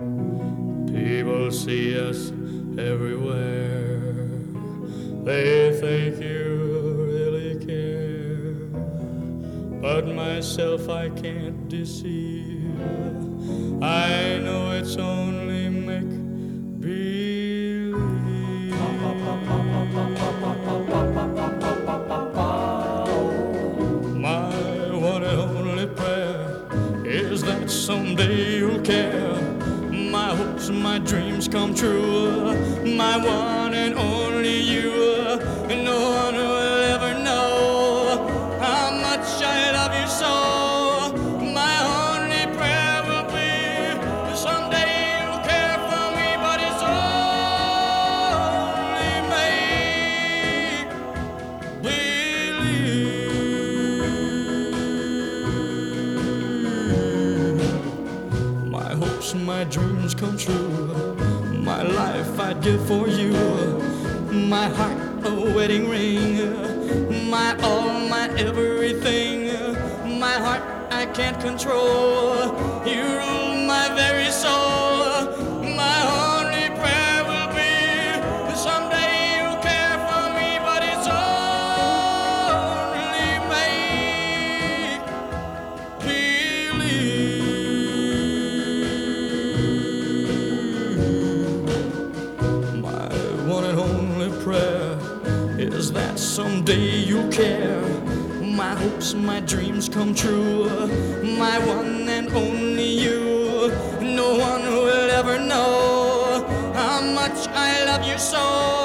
People see us everywhere. They think you really care. But myself I can't deceive. I know it's only make believe. My one and only prayer is that someday you'll care. My hopes and my dreams come true. My one and only you. No one will ever know how much I love you so. My only prayer will be someday you'll care for me, but it's only make believe. My hopes and my dreams come true. My life I'd give for you. My heart a wedding ring. My all, my everything. My heart I can't control. You rule my very soul. My only prayer will be someday you'll care for me, but it's only make believe. My one and only prayer is that someday you'll care. My hopes, my dreams come true. My one and only you. No one will ever know how much I love you so.